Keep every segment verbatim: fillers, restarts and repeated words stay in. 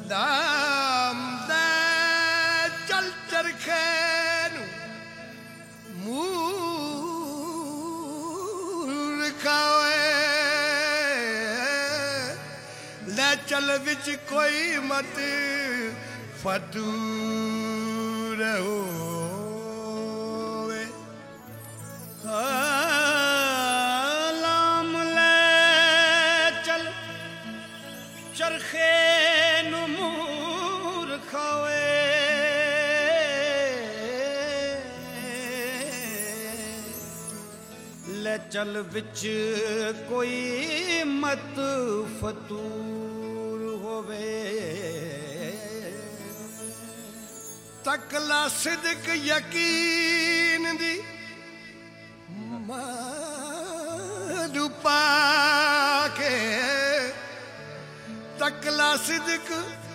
ਨਾਮ ਦੇ ਚੱਲ ਚਰਖੇ ਨੂੰ ਮੂਰਖਾ ਓਏ ਲੈ ਚੱਲ ਵਿੱਚ ਕੋਈ ਮਤ ਫਤੂਰ ਹੋਵੇ ਲਾਮ ਲੈ ਚੱਲ ਚਰਖੇ ਨੂੰ ਮੂਰਖਾ ਓਏ ਲੈ ਚੱਲ ਵਿੱਚ ਕੋਈ ਮਤ ਫਤੂਰ ਹੋਵੇ ਤਕਲਾ ਸਿਦਕ ਯਕੀਨ ਦੀ ਮਾਰੂ ਪਾ ਕੇ ਤਕਲਾ ਸਿਦਕ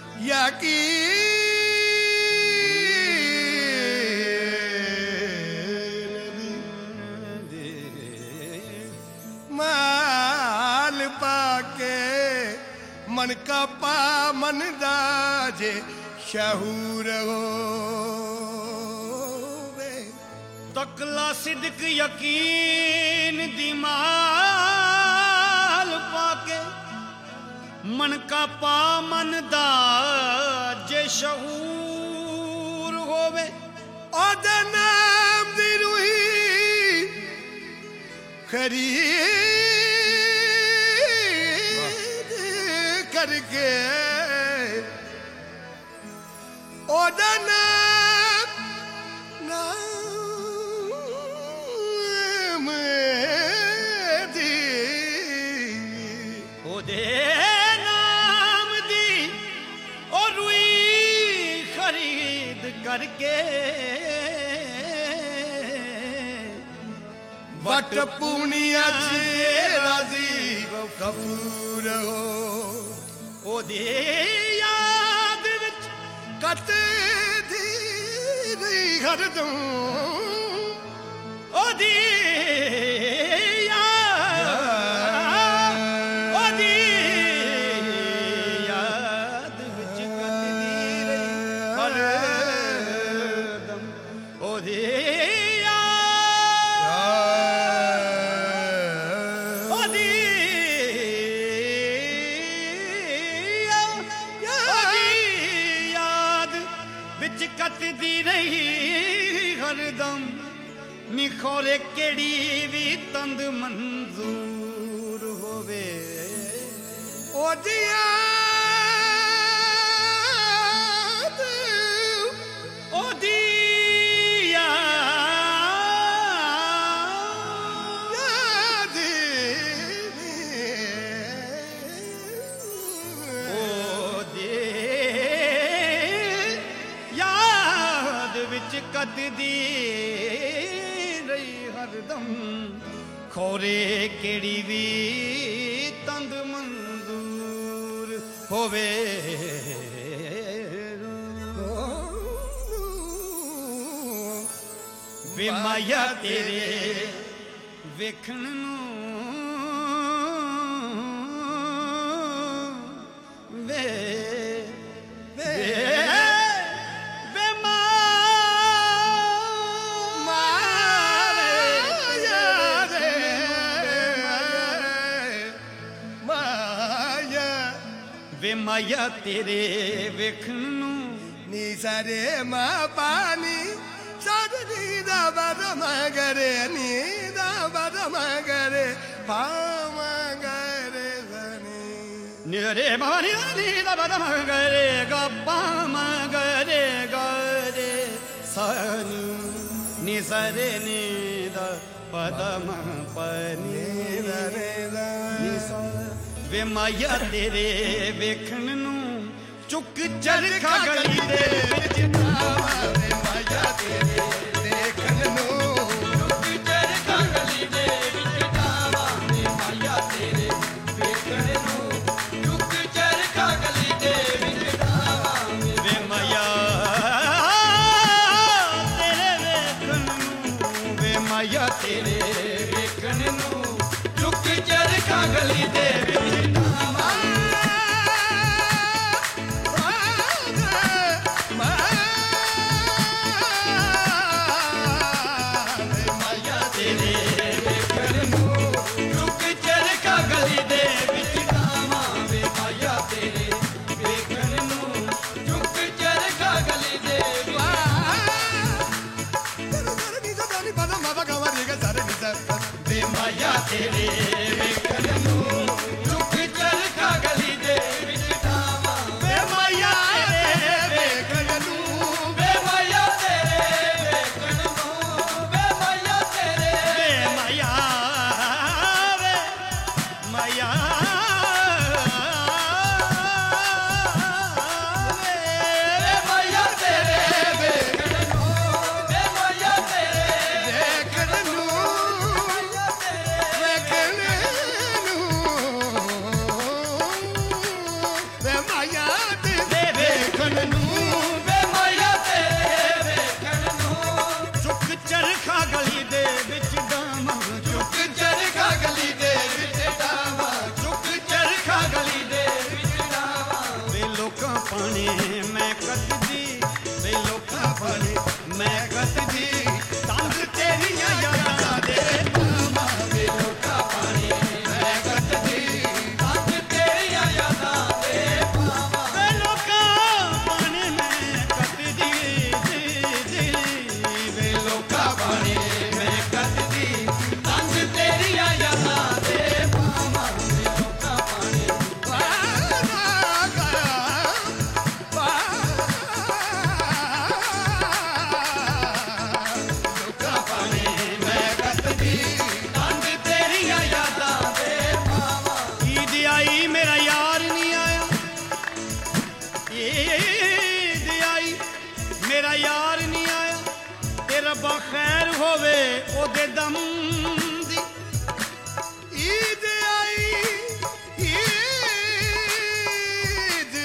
ਯਕੀਨ ਦੀ ਮਾਲ ਪਾ ਕੇ ਮਨ ਕਾ ਪਾ ਮਨ ਦਾ ਜੇ ਸ਼ਹੂਰ ਹੋਵੇ ਤਕਲਾ ਸਿਦਕ ਯਕੀਨ ਦੀ ਮਾਲ ਪਾ ਕੇ ਮਨ ਕਾ ਪਾ ਮਨ ਦਾ ਜੇ ਸ਼ਹੂਰ ਹੋਵੇ ਉਹਦੇ ਨਾਮ ਦੀ ਰੂਹੀ ਖਰੀਦ ਕਰਕੇ ਉਹਦਾ ਨਾਮ ਨਾਮ ਦੀ ਉਹਦੇ ਨਾਮ ਦੀ ਉਹ ਰੂਈ ਖਰੀਦ ਕਰਕੇ ਵਟ ਪੂਣੀਆਂ ਚ ਰਾਜ਼ੀ ਕਪੂਰ ਹੋ ਉਹਦੇ ਯਾਦ ਵਿੱਚ ਕੱਟ ਦੀ ਨਹੀਂ ਹਰਦਮ ਉਹਦੀ ਯਾਦ ਉਹਦੀ ਯਾਦ ਵਿੱਚ ਕੱਟਦੀ ਰਹੀ ਹਰਦਮ ਉਹਦੀ ਕੱਟਦੀ ਰਹੀ ਹਰਦਮ ਨਿਖੋਰੇ ਕਿਹੜੀ ਵੀ ਤੰਦ ਮਨਜ਼ੂਰ ਹੋਵੇ ਉਹਦੀ ਯਾਦ ਉਹਦੀ ਯਾਦ ਉਹਦੀ ਵਿੱਚ ਕੱਟਦੀ ਰਹੀ ਹਰਦਮ ਖੋਰੇ ਕਿਹੜੀ ਵੀ ਤੰਦ ਮਨਜ਼ੂਰ ਹੋਵੇ ਵੇ ਮਾਇਆ ਤੇਰੇ ਵੇਖਣ ਨੂੰ ਵੇ ਵੇ ਮਾਇਆ ਤੇਰੇ ਵੇਖਣ ਨੂੰ ਨੀ ਸਾਰੇ ਮਾਂ ਪਾਣੀ ਸਾਡੀ ਦਾ ਬਦਮ ਕਰੇ ਨੀ ਦਾ ਬਦਮ ਕਰੇ ਪਾਮ ਕਰੇ ਜ਼ਨੀ ਨਿਰੇ ਮਾਨੀ ਨੀ ਦਾ ਬਦਮ ਕਰੇ ਗੱਪਾਮ ਕਰੇ ਗਰੇ ਸਨੀ ਨੀ ਸਾਰੇ ਨੀ ਦਾ ਪਦਮ ਪਨੀ ਰੇ ਨੀ ਵੇ ਮਾਇਆ ਤੇਰੇ ਵੇਖਣ ਨੂੰ ਚੁੱਕ ਚਰਖਾ ਗਲੀ ਦੇ ਵਿੱਚ ਵੇ ਮਾਇਆ ਤੇਰੇ ਦੇਖਣ ਨੂੰ ਚੁੱਕ ਚਰਖਾ ਗਲੀ ਦੇ ਵਿੱਚ ਜਾਵਾ ਵੇ ਮਾਇਆ ਤੇਰੇ ਵੇਖਣ ਨੂੰ ਚੁੱਕ ਚਰਖਾ ਗਲੀ ਦੇ ਵਿੱਚ ਜਾਵਾ ਵੇ ਮਾਇਆ ਤੇਰੇ ਵੇਖਣ ਨੂੰ ਵੇ ਮਾਇਆ ਤੇਰੇ ਵੇਖਣ ਨੂੰ ਚੁੱਕ ਚਰਖਾ ਗਲੀ ਦੇ ਵਿੱਚ ਜਾਵਾ ਰੱਬਾ ਖੈਰ ਹੋਵੇ ਉਹਦੇ ਦਮ ਦੀ। ਈਦ ਆਈ ਈਦ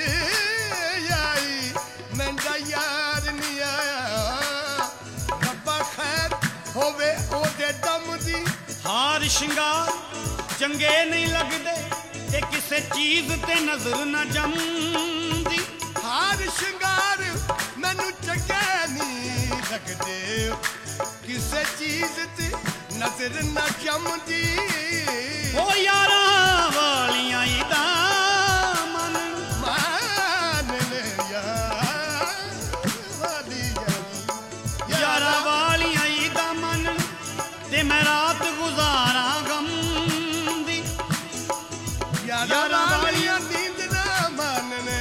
ਆਈ ਮੈਂਦਾ ਯਾਰ ਨਹੀਂ ਆਇਆ ਰੱਬਾ ਖੈਰ ਹੋਵੇ ਉਹਦੇ ਦਮ ਦੀ। ਹਾਰ ਸ਼ਿੰਗਾਰ ਚੰਗੇ ਨਹੀਂ ਲੱਗਦੇ ਤੇ ਕਿਸੇ ਚੀਜ਼ ਤੇ ਨਜ਼ਰ ਨਾ ਜੰਮਦੀ। ਹਾਰ ਸ਼ਿੰਗਾਰ ਮੈਨੂੰ ਚੰਗੇ ਨਹੀਂ ਲੱਗਦੇ ਕਿਸੇ ਚੀਜ਼ ਤੇ ਨਜ਼ਰ ਨਾ ਜੰਮਦੀ। ਉਹ ਯਾਰਾਂ ਵਾਲੀਆਂ ਈਦਾਂ ਮਨ ਮਾਨ ਲੈ ਯਾਰ ਵਾਲੀਆਂ ਯਾਰਾਂ ਵਾਲੀਆਂ ਈਦਾਂ ਮਨ ਤੇ ਮੈਂ ਰਾਤ ਗੁਜ਼ਾਰਾਂ ਗਮ ਦੀ। ਯਾਰਾਂ ਵਾਲੀਆਂ ਨੀਂਦ ਨਾ ਮਾਨਣੇ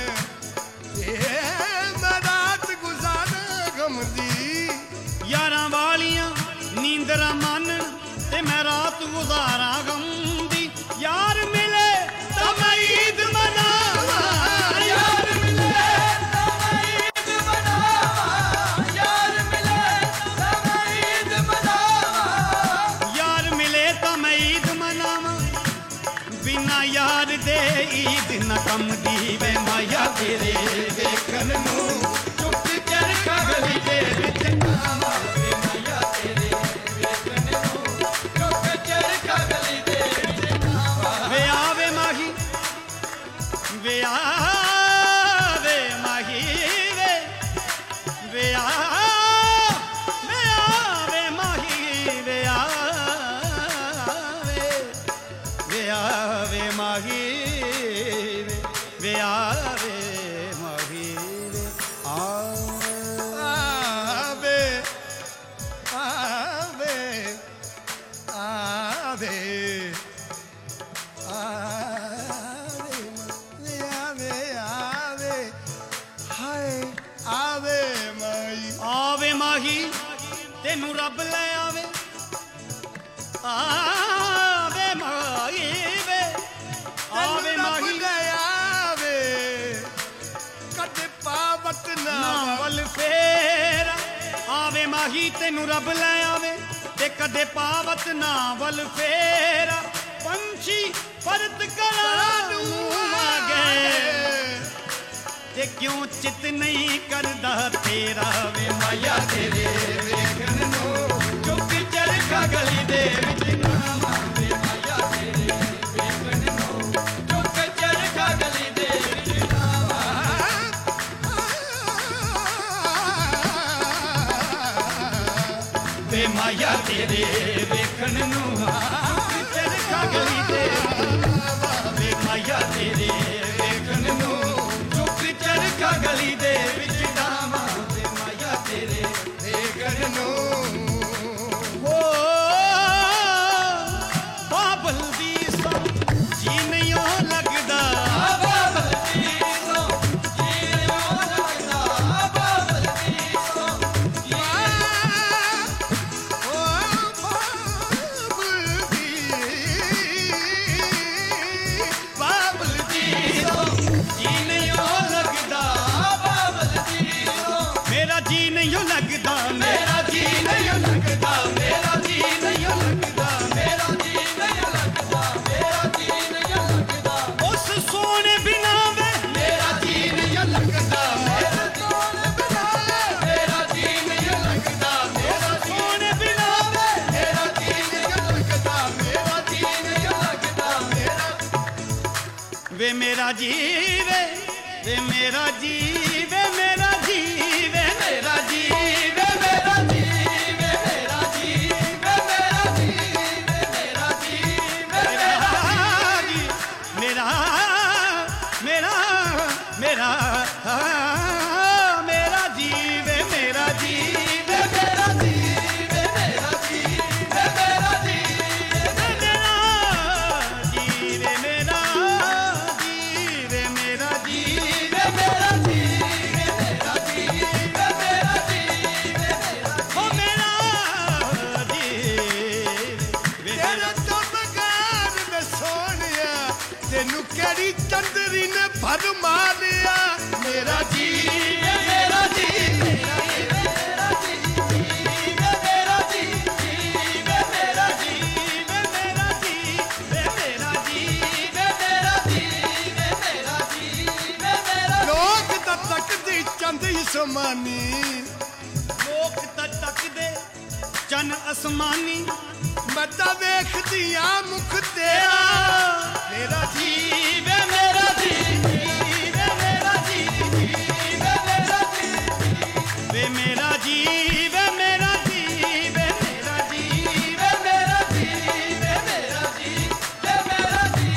ਮੈਂ ਰਾਤ ਗੁਜ਼ਾਰਾਂ ਗਮ ਦੀ। ਯਾਰਾਂ ਵਾਲੀਆਂ ਨੀਂਦਰਾਂ ਮਾਨਣ ਤੇ ਮੈਂ ਰਾਤ ਗੁਜ਼ਾਰਾਂ ਗਮ ਦੀ। ਯਾਰ ਮਿਲੇ ਤਾਂ ਮੈਂ ਈਦ ਮਨਾਵਾਂ ਯਾਰ ਮਿਲੇ ਤਾਂ ਮੈਂ ਈਦ ਮਨਾਵਾਂ ਯਾਰ ਮਿਲੇ ਤਾਂ ਮੈਂ ਈਦ ਮਨਾਵਾਂ ਯਾਰ ਮਿਲੇ ਤਾਂ ਮੈਂ ਈਦ ਮਨਾਵਾਂ ਬਿਨਾ ਯਾਰ ਦੇ ਈਦ ਨਾ ਕੰਮ ਦੀ। ਵੇ ਮਾਇਆ ਤੇਰੇ ਵੇਖਣ ਨੂੰ ਚੁੱਪ ਚਰਖਾ ਗਲੀ ਦੇ ਵਿੱਚ ਆਵਾਂ ਵੇ ਮਾਇਆ ਤੇਰੇ ਵੇਖਣ ਨੂੰ ਚੁੱਕ ਚਰਖਾ ਗਲੀ ਦੇ ਵਿੱਚ ਆਵਾਂ ਵੇ ਆਵੇ ਮਾਹੀ ਵੇ ਆਵੇ ਮਾਹੀ ਵੇ ਵੇ ਆ ਵੇ ਆਵੇ ਮਾਹੀ ਵੇ ਆਵੇ ਵੇ ਆਵੇ ਮਾਹੀ ਵੇ ਵੇ ਆਵੇ ਮਾਹੀ ਵੇ ਆ ਆਵੇ ਆਵੇ ਆਵੇ ਆਵੇ ਆਵੇ ਆਵੇ ਹਾਏ ਆਵੇ ਮਾਈ ਆਵੇ ਮਾਹੀ ਤੈਨੂੰ ਰੱਬ ਲੈ ਆਵੇ ਆਵੇ ਮਾਹੀ ਵੇ ਆਵੇ ਮਾਹੀ ਆਵੇ ਕਦੇ ਪਾਵਤ ਨਾ ਨਾਵਲ ਫੇਰਾ ਆਵੇ ਮਾਹੀ ਤੈਨੂੰ ਰੱਬ ਲੈ ਆਵੇ ਤੇ ਕਦੇ ਪਾਵਤ ਨਾਵਲ ਫੇਰਾ। ਪੰਛੀ ਪਰਤ ਕਰਾਂ ਨੂੰ ਮਾਗੇ ਤੇ ਕਿਉਂ ਚਿਤ ਨਹੀਂ ਕਰਦਾ ਤੇਰਾ। ਵੇ ਮਾਇਆ ਤੇਰੇ ਵੇਖਣ ਨੂੰ ਚੁੱਕ ਚਰਖਾ ਗਲੀ ਦੇ ਵਿੱਚ ਆਵਾਂ ਵੇ ਮਾਇਆ ਤੇਰੇ ਵੇਖਣ ਨੂੰ ਚੁੱਕ ਚਰਖਾ ਗਲੀ ਦੇ ਵਿੱਚ ਆਵਾਂ ਵੇ ਮਾਇਆ ਤੇਰੇ ਵੇਖਣ ਨੂੰ ਚੁੱਕ ਚਰਖਾ ਗਲੀ ਦੇ ਵੇ ਮਾਇਆ ਤੇਰੇ ਵੇਖਣ ਨੂੰ ਚੁੱਕ ਚਰਖਾ ਗਲੀ ਦੇ ਵਿੱਚ ਡਾਵਾਂ। ਵੇ ਮਾਇਆ ਤੇਰੇ ਵੇਖਣ ਨੂੰ ਓ ਬਾਬਲ ਦੀ ਸੋ ਜੀ ਨਹੀਂ ਓ ਲੱਗਦਾ ਬਾਬਲ ਦੀ ਸੋ ਜੀਓ ਲੱਗਦਾ ਬਾਬਲ ਦੀ ਸੋ ਓ ਬਾਬਲ ਦੀ ਬਾਬਲ ਦੀ ਜੀ ਨਹੀਂ ਓ ਲੱਗਦਾ ਬਾਬਲ ਦੀ ਸੋ ਮੇਰਾ ਜੀ ਨਹੀਂ ਓ ਲੱਗਦਾ ਮੇਰਾ ਜੀ ਨਹੀਂ ਲੱਗਦਾ ਮੇਰਾ ਜੀ ਨਹੀਂ ਲੱਗਦਾ ਮੇਰਾ ਜੀ ਨਹੀਂ ਲੱਗਦਾ ਮੇਰਾ ਜੀ ਨਹੀਂ ਲੱਗਦਾ ਉਸ ਸੋਹਣੇ ਬਿਨਾ ਵੇ ਮੇਰਾ ਜੀ ਨਹੀਂ ਲੱਗਦਾ ਮੇਰਾ ਕੋਲ ਬਿਨਾ ਮੇਰਾ ਜੀ ਨਹੀਂ ਲੱਗਦਾ ਮੇਰਾ ਸੋਹਣੇ ਬਿਨਾ ਵੇ ਮੇਰਾ ਜੀ ਨਹੀਂ ਲੱਗਦਾ ਮੇਰਾ ਜੀ ਨਹੀਂ ਲੱਗਦਾ ਮੇਰਾ ਵੇ ਮੇਰਾ ਜੀ ਵੇ ਵੇ ਮੇਰਾ ਜੀ ਵੇ ਮੇਰਾ ਜੀ ਵੇ ਮੇਰਾ ਜੀ ਵੇ ਮੇਰਾ ਜੀ ਵੇ ਮੇਰਾ ਜੀ ਵੇ ਮੇਰਾ ਜੀ ਵੇ ਮੇਰਾ ਜੀ ਵੇ ਮੇਰਾ ਮੇਰਾ ਮੇਰਾ ਮੇਰਾ ਜੀ ਵੇ ਮੇਰਾ ਜੀ ਵੇ ਮੇਰਾ ਜੀ ਵੇ ਮੇਰਾ ਜੀ ਵੇ ਮੇਰਾ ਜੀ ਵੇ ਮੇਰਾ ਜੀ ਵੇ ਮੇਰਾ ਜੀ ਵੇ ਮੇਰਾ ਜੀ ਵੇ ਮੇਰਾ ਜੀ ਵੇ ਮੇਰਾ ਜੀ ਵੇ ਮੇਰਾ ਜੀ ਹੋ ਮੇਰਾ ਜੀ ਵੇ ਤੇਰਾ ਤੋਂ ਬਗਾਰ ਮੈਂ ਸੋਹਣਿਆ ਤੈਨੂੰ ਕਿਹੜੀ ਚੰਦਰੀ ਨੇ ਭਰ ਮਾਰਿਆ ਮੇਰਾ ਜੀ ਵੇ ਮੇਰਾ ਜੀ ਮੇਰਾ ਜੀ ਮੇਰਾ ਜੀ समानी ਲੋਕ ਤਾਂ ਤੱਕਦੇ ਚੰਨ ਅਸਮਾਨੀ मैं तो वेखदिया मुख तेरा मेरा जी ਵੇ ਮੇਰਾ ਜੀ ਵੇ ਮੇਰਾ ਜੀ ਵੇ ਮੇਰਾ ਜੀ ਵੇ ਮੇਰਾ ਜੀ ਵੇ ਮੇਰਾ ਜੀ ਵੇ ਮੇਰਾ ਜੀ ਵੇ ਮੇਰਾ ਜੀ ਵੇ ਮੇਰਾ ਜੀ ਵੇ ਮੇਰਾ ਜੀ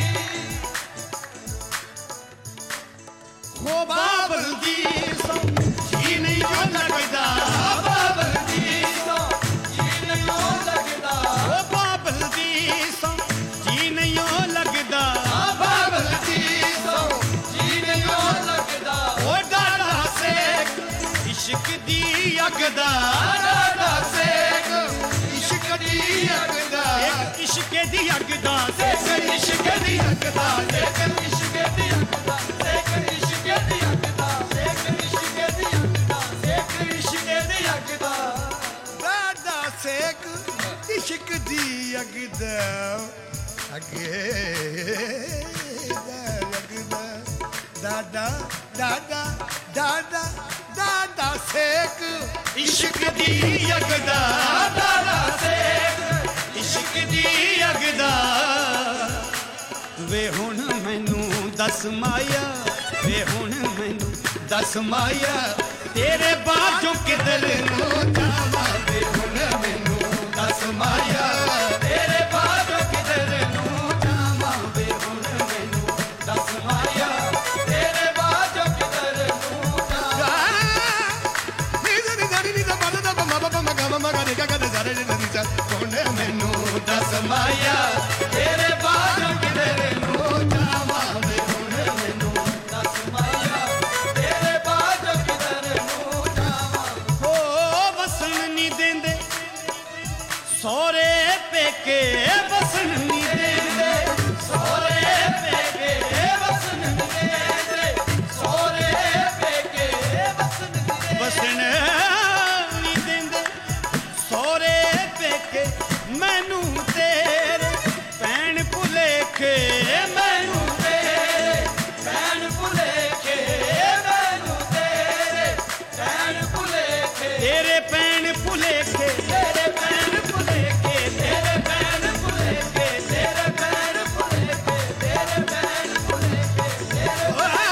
ਹੋ ਬਾਬਲ ਦੀ ਸੋ ਜੀ ਨਹੀਂ ਜੋ ਲੱਗਦਾ ਬਾਬਲ ਦੀ ਸੋ ਜੀ ਨਹੀਂ ਜੋ ਲੱਗਦਾ ਓ ਬਾਬਲ ਦੀ ਸੋ ਜੀ ਨਹੀਂ ਓ ਲੱਗਦਾ ਬਾਬਲ ਦੀ ਸੋ ਜੀ ਨਹੀਂ ਲੱਗਦਾ ਓ ਡਾਡਾ ਸੇਕ ਇਸ਼ਕ ਦੀ ਅੱਗ ਦਾ ਡਾਡਾ ਸੇਕ इश्क दी अग दा ਇੱਕ ਇਸ਼ਕ ਦੀ ਅੱਗ ਦਾ ਸੇਕ ਇਸ਼ਕ ਦੀ ਅੱਗ ਦਾ ਸੇਕ ਇਸ਼ਕ ਦੀ ਅੱਗ ਦਾ ਸੇਕ ਇਸ਼ਕ ਦੀ ਅੱਗ ਦਾ ਸੇਕ ਇਸ਼ਕ ਦੀ ਅੱਗ ਦਾ ਸੇਕ ਇਸ਼ਕ ਦੀ ਅੱਗ ਦਾ दादा सेक इश्क दी अग दा अगे दा अग दा दादा दादा दादा दादा सेक ਇਸ਼ਕ ਦੀ ਅੱਗ ਦਾ ਡਾਡਾ ਸੇਕ ਇਸ਼ਕ ਦੀ ਅੱਗ ਦਾ ਵੇ ਹੁਣ ਮੈਨੂੰ ਦੱਸ ਮਾਇਆ ਵੇ ਹੁਣ ਮੈਨੂੰ ਦੱਸ ਮਾਇਆ ਤੇਰੇ ਬਾਝੋਂ ਕਿਧਰ ਨੂੰ ਜਾਵਾਂ ਵੇ ਹੁਣ ਮੈਨੂੰ ਦੱਸ ਮਾਇਆ ਤੇਰੇ ਬਾਝੋਂ ਕਿਧਰ ਨੂੰ ਜਾਵਾਂ ਵੇ ਹੁਣ ਮੈਨੂੰ ਦੱਸ ਮਾਇਆ ਤੇਰੇ ਬਾਝੋਂ ਕਿਧਰ ਨੂੰ ਜਾਵਾਂ ਮੈਨੂੰ ਦੱਸ ਮਾਇਆ ਤੇਰੇ ਬਾਝੋਂ ਕਿਧਰ ਨੂੰ ਜਾਵਾਂ ਵੇ ਹੁਣ ਮੈਨੂੰ ਦੱਸ ਮਾਇਆ ਤੇਰੇ ਬਾਝੋਂ ਕਿਧਰ ਨੂੰ ਜਾਵਾਂ ਹੋ ਵਸਣ ਨਹੀਂ ਦਿੰਦੇ ਸੋਹਰੇ ਪੇਕੇ ਵਸਣ ਨਹੀਂ ਦਿੰਦੇ ਸੋਰੇ ਪੇਕੇ ਵਸਨ ਦੇ ਸੋਰੇ ਪੇਕੇ ਵਸਨ ਦੇ ਵਸਣ ਨਹੀਂ ਦਿੰਦੇ ਸੋਹਰੇ ਪੇਕੇ ਮੈਨੂੰ ਤੇਰੇ ਭੈਣ ਭੁਲੇਖੇ ਮੈਨੂੰ ਤੇਰੇ ਭੈਣ ਭੁਲੇਖੇ ਮੈਨੂੰ ਤੇਰੇ ਭੈਣ ਭੁਲੇਖੇ ਤੇਰੇ ਭੈਣ ਭੁਲੇਖੇ ਤੇਰੇ ਭੈਣ ਭੁਲੇਖੇ ਤੇਰੇ ਭੈਣ ਭੁਲੇਖੇ ਤੇਰੇ ਭੈਣ ਭੁਲੇਖੇ ਤੇਰੇ ਭੈਣ ਭੁਲੇਖੇ ਤੇਰੇ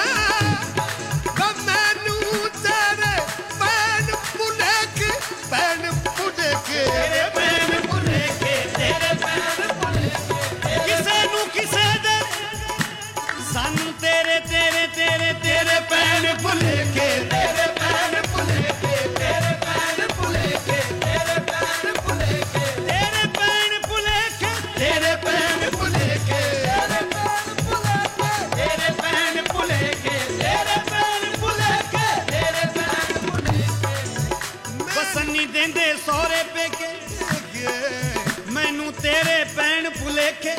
मैनू तेरे पैन पुलेख पैन पुलेख ਤੇਰੇ ਭੈਣ ਭੁਲੇਖੇ ਤੇਰੇ ਭੈਣ ਭੁਲੇਖੇ ਕਿਸੇ ਨੂੰ ਕਿਸੇ ਦੇ ਸਾਨੂੰ ਤੇਰੇ ਤੇਰੇ ਤੇਰੇ ਤੇਰੇ ਭੈਣ ਭੁਲੇਖੇ ਤੇਰੇ ਭੈਣ ਭੁਲੇਖੇ ਤੇਰੇ ਭੈਣ ਭੁਲੇਖੇ ਤੇਰੇ ਭੈਣ ਭੁਲੇਖੇ ਤੇਰੇ ਭੈਣ ਭੁਲੇਖੇ ਤੇਰੇ ਭੈਣ ਭੁਲੇਖੇ ਤੇਰੇ ਭੈਣ ਭੁਲੇਖੇ ਤੇਰੇ ਭੈਣ ਭੁਲੇਖੇ ਤੇਰੇ ਭੈਣ ਭੁਲੇਖੇ ਤੇਰੇ ਭੈਣ ਭੁਲੇਖੇ ਵਸਣ ਨਹੀਂ ਦਿੰਦੇ ਸਹੁਰੇ ਪੇਕੇ ਮੈਨੂੰ ਤੇਰੇ ਭੈਣ ਭੁਲੇਖੇ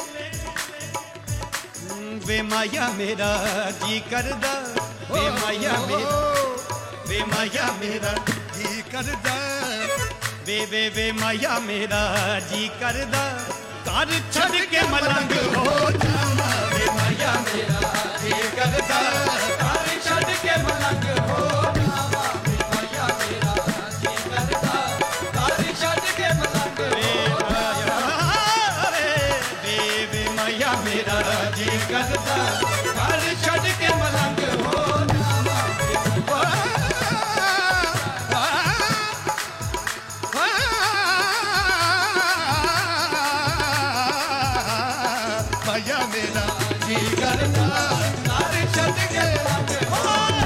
ਵੇ ਮਾਇਆ ਮੇਰਾ ਜੀ ਕਰਦਾ ਵੇ ਮਾਇਆ ਮੇਰਾ ਵੇ ਮਾਇਆ ਮੇਰਾ की करदा ਵੇ ਵੇ ਵੇ ਮਾਇਆ ਮੇਰਾ ਜੀ ਕਰਦਾ ਘਰ ਛੱਡ ਕੇ ਮਲੰਗ ਹੋ ਜਾਵਾਂ ਵੇ ਮਾਇਆ ਮੇਰਾ ਜੀ ਕਰਦਾ ਘਰ ਛੱਡ ਕੇ ਮਲੰਗ ਹੋ ਜਾਵਾਂ ਵੇ ਮਾਇਆ ਮੇਰਾ ਜੀ ਕਰਦਾ ਘਰ ਛੱਡ ਕੇ ਮਲੰਗ ਵੇ ਹੋ ਮਾਇਆ ਵੇ ਵੇ ਵੇ ਮਾਇਆ ਮੇਰਾ ਜੀ ਕਰਦਾ ਘਰ ਛੱਡ ਕੇ ਮਲੰਗ ਹੋ ਜਾਵਾਂ माया मेरा ਜੀ ਕਰਦਾ ਘਰ ਛੱਡ ਕੇ ਮਲੰਗ ਹੋ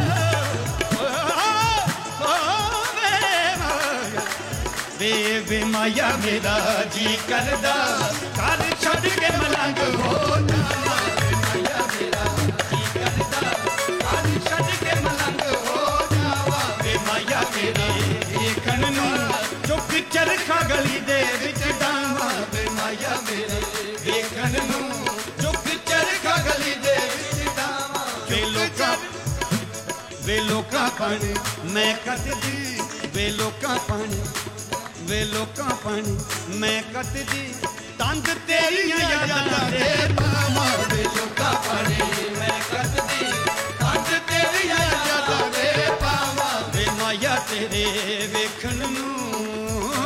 ਵੇ ਵੇ ਮਾਇਆ ਮੇਰਾ ਜੀ ਕਰਦਾ ਘਰ ਛੱਡ ਕੇ ਮਲੰਗ ਹੋ ਜਾਵਾਂ ਮਾਇਆ ਮੇਰਾ ਜੀ ਕਰਦਾ ਘਰ ਛੱਡ ਕੇ ਮਲੰਗ ਹੋ ਜਾਵਾਂ ਵੇ ਮਾਇਆ ਮੇਰੇ ਵੇਖਣ ਨੂੰ ਚੁੱਕ ਚਰਖਾ ਗਲੀ ਦੇ ਵਿੱਚ ਡਾਵਾਂ ਵੇ ਮਾਇਆ ਮੇਰੇ ਵੇਖਣ ਨੂੰ ਚੁੱਕ ਚਰਖਾ ਗਲੀ ਦੇ ਵਿੱਚ ਡਾਵਾਂ ਵੇ ਲੋਕਾਂ ਵੇ ਲੋਕਾਂ ਪਾਣੀ ਮੈਂ ਕੱਟਦੀ ਵੇ ਲੋਕਾਂ ਪਾਣੀ ਵੇ ਲੋਕਾਂ ਪਾਣੀ ਮੈਂ ਕੱਟਦੀ ਤੰਦ ਤੇਰੀਆਂ ਯਾਦਾਂ ਦੇ मामा ਵੇ ਲੋਕਾਂ ਪਾਣੀ ਮੈਂ ਕੱਟਦੀ ਤੰਦ ਤੇਰੀਆਂ ਯਾਦਾਂ ਦੇ ਪਾਵਾਂ ਵੇ ਮਾਇਆ ਤੇਰੇ ਵੇਖਣ ਨੂੰ